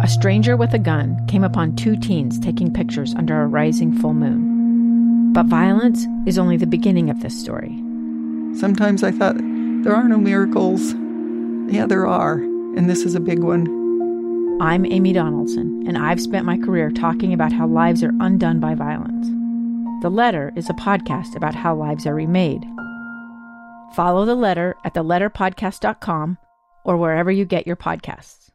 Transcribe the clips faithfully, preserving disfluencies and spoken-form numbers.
a stranger with a gun came upon two teens taking pictures under a rising full moon. But violence is only the beginning of this story. Sometimes I thought, there are no miracles. Yeah, there are, and this is a big one. I'm Amy Donaldson, and I've spent my career talking about how lives are undone by violence. The Letter is a podcast about how lives are remade. Follow The Letter at the letter podcast dot com or wherever you get your podcasts.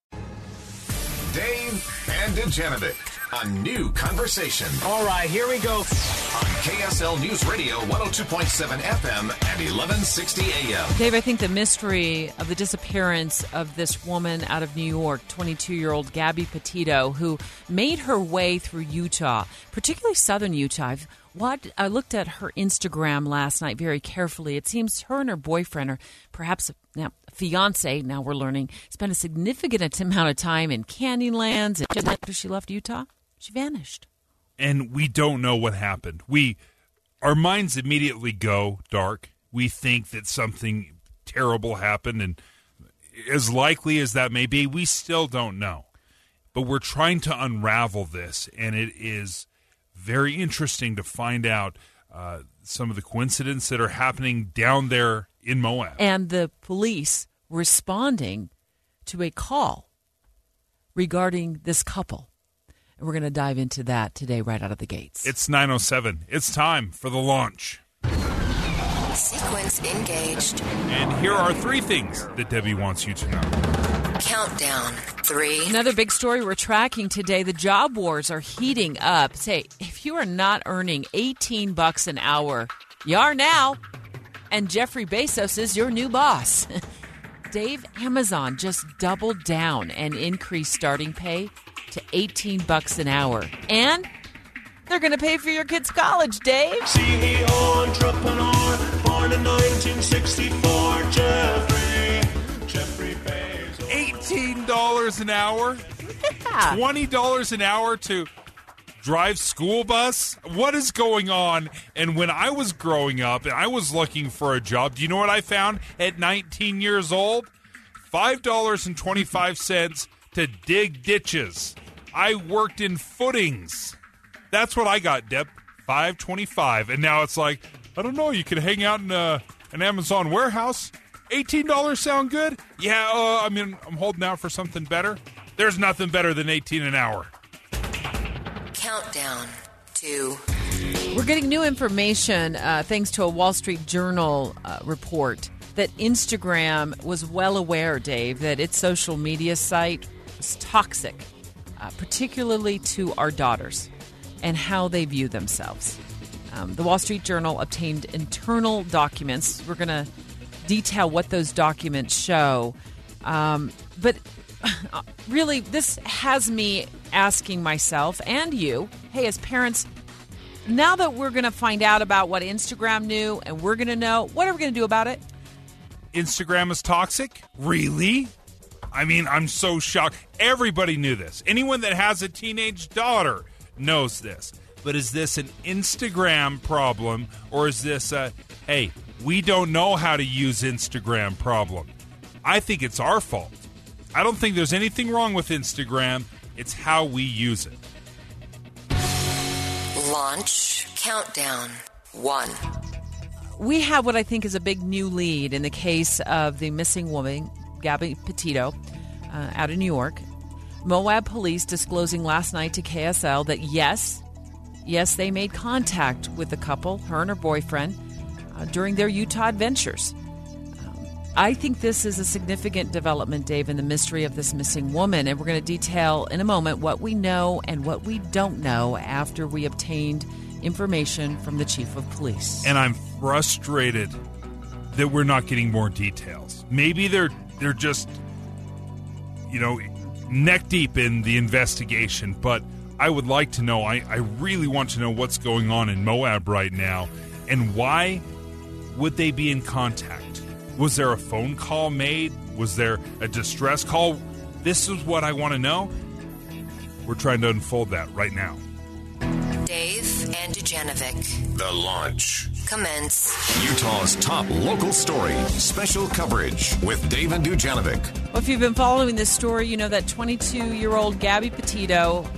Dave and Dujanovic, a new conversation. All right, here we go. On K S L News Radio, one oh two point seven F M and eleven sixty A M. Dave, I think the mystery of the disappearance of this woman out of New York, twenty-two-year-old Gabby Petito, who made her way through Utah, particularly southern Utah. I've What I looked at her Instagram last night very carefully. It seems her and her boyfriend, or perhaps now fiance, now we're learning, spent a significant amount of time in Canyonlands. And just after she left Utah, she vanished. And we don't know what happened. We, our minds immediately go dark. We think that something terrible happened, and as likely as that may be, we still don't know. But we're trying to unravel this, and it is very interesting to find out uh, some of the coincidences that are happening down there in Moab. And the police responding to a call regarding this couple. And we're going to dive into that today right out of the gates. It's nine oh seven. It's time for the launch. Sequence engaged. And here are three things that Debbie wants you to know. Countdown. Three. Another big story we're tracking today. The job wars are heating up. Say, if you are not earning eighteen bucks an hour, you are now. And Jeffrey Bezos is your new boss. Dave, Amazon just doubled down and increased starting pay to eighteen bucks an hour. And they're going to pay for your kids' college, Dave. C E O entrepreneur, born in nineteen sixty-four, Jeffrey, Jeffrey Bezos. eighteen dollars an hour? Yeah. twenty dollars an hour to drive school bus? What is going on? And when I was growing up and I was looking for a job, do you know what I found at nineteen years old? five dollars and twenty-five cents to dig ditches. I worked in footings. That's what I got, Deb. five twenty-five. And now it's like, I don't know, you could hang out in a, an Amazon warehouse. eighteen dollars sound good? Yeah, uh, I mean, I'm holding out for something better. There's nothing better than eighteen an hour. Countdown. Two. We're getting new information uh, thanks to a Wall Street Journal uh, report that Instagram was well aware, Dave, that its social media site was toxic, uh, particularly to our daughters and how they view themselves. Um, the Wall Street Journal obtained internal documents. We're going to detail what those documents show. Um, but really, this has me asking myself and you, hey, as parents, now that we're going to find out about what Instagram knew and we're going to know, what are we going to do about it? Instagram is toxic? Really? I mean, I'm so shocked. Everybody knew this. Anyone that has a teenage daughter knows this. But is this an Instagram problem, or is this a, hey, we don't know how to use Instagram problem? I think it's our fault. I don't think there's anything wrong with Instagram. It's how we use it. Launch countdown. One. We have what I think is a big new lead in the case of the missing woman, Gabby Petito, uh, out of New York. Moab police disclosing last night to K S L that yes, yes, they made contact with the couple, her and her boyfriend, uh, during their Utah adventures. Um, I think this is a significant development, Dave, in the mystery of this missing woman, and we're going to detail in a moment what we know and what we don't know after we obtained information from the chief of police. And I'm frustrated that we're not getting more details. Maybe they're they're just, you know, neck deep in the investigation, but I would like to know, I, I really want to know what's going on in Moab right now, and why would they be in contact? Was there a phone call made? Was there a distress call? This is what I want to know. We're trying to unfold that right now. Dave and Dujanovic. The launch. Commence. Utah's top local story. Special coverage with Dave and Dujanovic. Well, if you've been following this story, you know that twenty-two-year-old Gabby Petito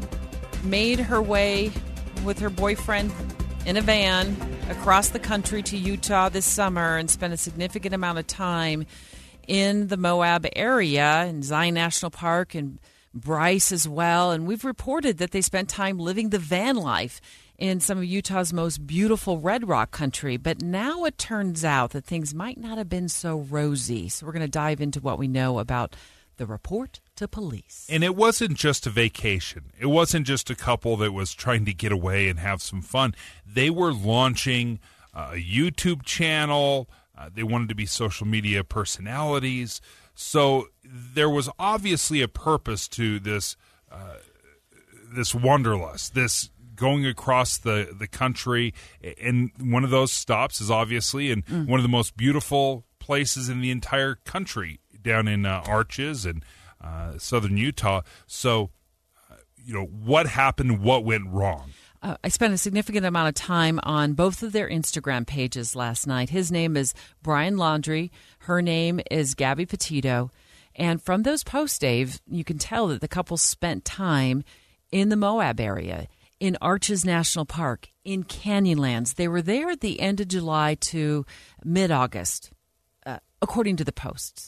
made her way with her boyfriend in a van across the country to Utah this summer and spent a significant amount of time in the Moab area, in Zion National Park and Bryce as well. And we've reported that they spent time living the van life in some of Utah's most beautiful Red Rock country. But now it turns out that things might not have been so rosy. So we're going to dive into what we know about the report to police. And it wasn't just a vacation. It wasn't just a couple that was trying to get away and have some fun. They were launching a YouTube channel. Uh, they wanted to be social media personalities. So there was obviously a purpose to this uh, this wanderlust, this going across the, the country. And one of those stops is obviously in mm. one of the most beautiful places in the entire country, down in uh, Arches and uh, southern Utah. So, uh, you know, what happened? What went wrong? Uh, I spent a significant amount of time on both of their Instagram pages last night. His name is Brian Laundrie. Her name is Gabby Petito. And from those posts, Dave, you can tell that the couple spent time in the Moab area, in Arches National Park, in Canyonlands. They were there at the end of July to mid-August, uh, according to the posts.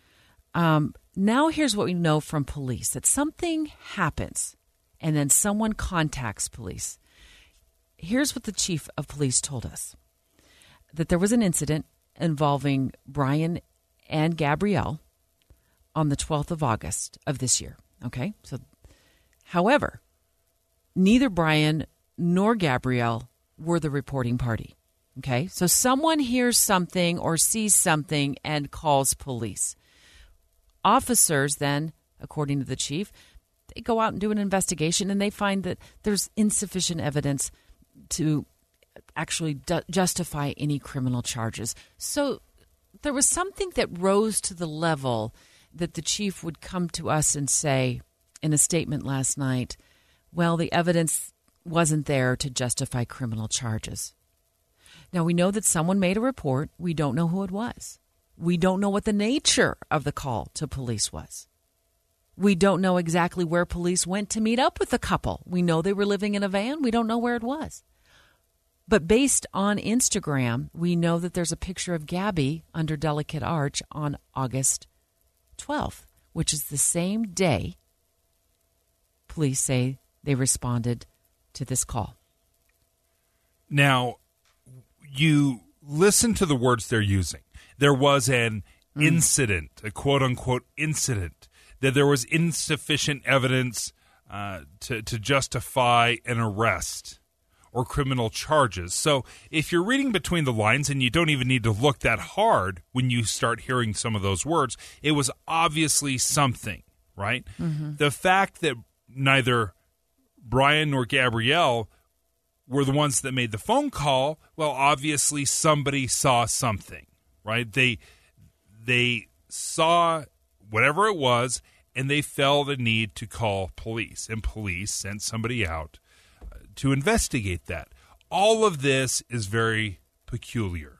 Um, now here's what we know from police, that something happens and then someone contacts police. Here's what the chief of police told us, that there was an incident involving Brian and Gabrielle on the twelfth of August of this year. Okay. So, however, neither Brian nor Gabrielle were the reporting party. Okay. So someone hears something or sees something and calls police. Officers then, according to the chief, they go out and do an investigation, and they find that there's insufficient evidence to actually du- justify any criminal charges. So there was something that rose to the level that the chief would come to us and say in a statement last night, well, the evidence wasn't there to justify criminal charges. Now, we know that someone made a report. We don't know who it was. We don't know what the nature of the call to police was. We don't know exactly where police went to meet up with the couple. We know they were living in a van. We don't know where it was. But based on Instagram, we know that there's a picture of Gabby under Delicate Arch on August twelfth, which is the same day police say they responded to this call. Now, you listen to the words they're using. There was an mm. incident, a quote-unquote incident, that there was insufficient evidence uh, to, to justify an arrest or criminal charges. So if you're reading between the lines, and you don't even need to look that hard when you start hearing some of those words, it was obviously something, right? Mm-hmm. The fact that neither Brian nor Gabrielle were the ones that made the phone call, well, obviously somebody saw something, right? They they saw whatever it was, and they felt the need to call police, and police sent somebody out uh, to investigate that. All of this is very peculiar,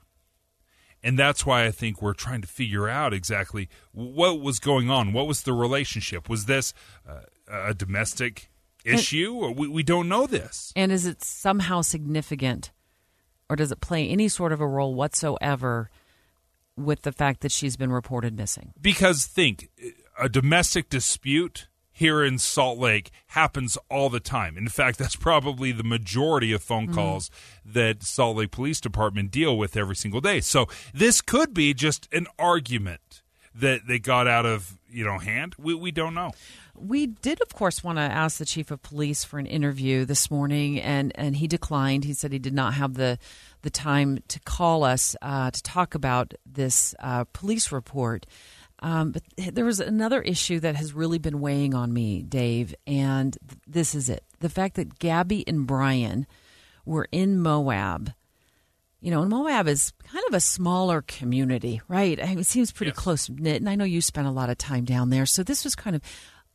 and that's why I think we're trying to figure out exactly what was going on. What was the relationship? Was this uh, a domestic issue, or we, we don't know this? And is it somehow significant, or does it play any sort of a role whatsoever with the fact that she's been reported missing? Because think, a domestic dispute here in Salt Lake happens all the time. In fact, that's probably the majority of phone calls mm-hmm. that Salt Lake Police Department deal with every single day. So this could be just an argument that they got out of, you know, hand. We we don't know. We did, of course, want to ask the chief of police for an interview this morning, and, and he declined. He said he did not have the the time to call us uh, to talk about this uh, police report. Um, but there was another issue that has really been weighing on me, Dave, and th- this is it. The fact that Gabby and Brian were in Moab. You know, and Moab is kind of a smaller community, right? I mean, it seems pretty yes. close-knit, and I know you spent a lot of time down there. So this was kind of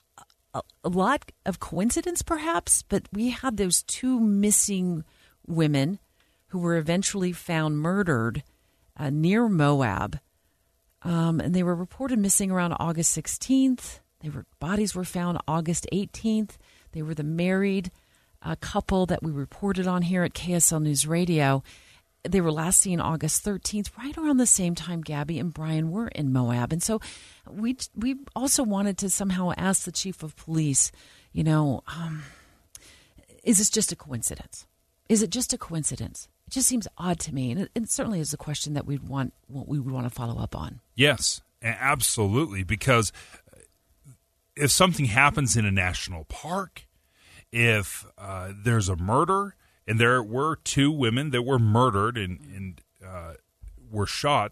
a, a lot of coincidence, perhaps, but we had those two missing women who were eventually found murdered uh, near Moab Um, and they were reported missing around August sixteenth. They were bodies were found August eighteenth. They were the married uh, couple that we reported on here at K S L News Radio. They were last seen August thirteenth, right around the same time Gabby and Brian were in Moab. And so we we also wanted to somehow ask the chief of police, you know, um, is this just a coincidence? Is it just a coincidence? It just seems odd to me, and it, it certainly is a question that we'd want what we would want to follow up on. Yes, absolutely, because if something happens in a national park, if uh, there's a murder, and there were two women that were murdered and, and uh, were shot,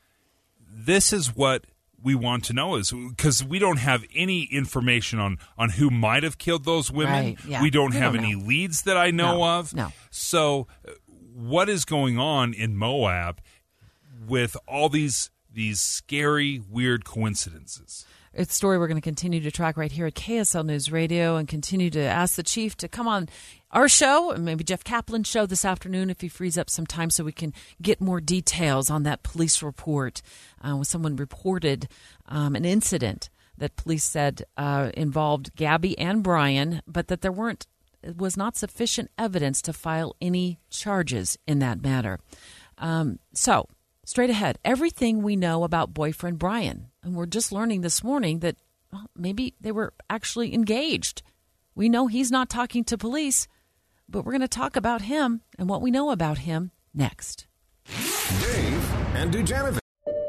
this is what we want to know, is because we don't have any information on, on who might have killed those women. Right, yeah. We don't we have don't any know. leads that I know no, of. No. So what is going on in Moab with all these these scary, weird coincidences? It's a story we're going to continue to track right here at K S L News Radio and continue to ask the chief to come on our show, and maybe Jeff Kaplan's show this afternoon if he frees up some time so we can get more details on that police report uh, when someone reported um, an incident that police said uh, involved Gabby and Brian, but that there weren't it was not sufficient evidence to file any charges in that matter. Um, so, straight ahead, everything we know about boyfriend Brian. And we're just learning this morning that well, maybe they were actually engaged. We know he's not talking to police, but we're going to talk about him and what we know about him next. Dave and Dujanovic.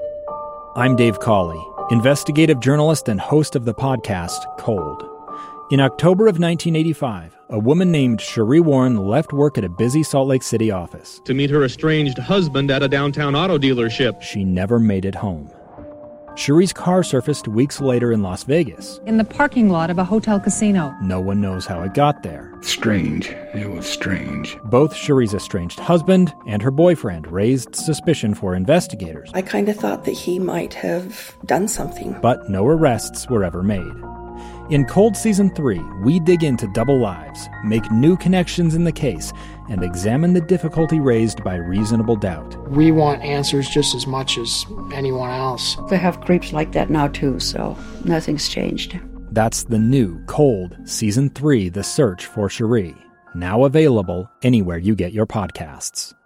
I'm Dave Cawley, investigative journalist and host of the podcast Cold. In October of nineteen eighty-five, a woman named Cherie Warren left work at a busy Salt Lake City office to meet her estranged husband at a downtown auto dealership. She never made it home. Cherie's car surfaced weeks later in Las Vegas. In the parking lot of a hotel casino. No one knows how it got there. Strange. It was strange. Both Cherie's estranged husband and her boyfriend raised suspicion for investigators. I kind of thought that he might have done something. But no arrests were ever made. In Cold Season three, we dig into double lives, make new connections in the case, and examine the difficulty raised by reasonable doubt. We want answers just as much as anyone else. They have creeps like that now too, so nothing's changed. That's the new Cold Season three, The Search for Cherie, now available anywhere you get your podcasts.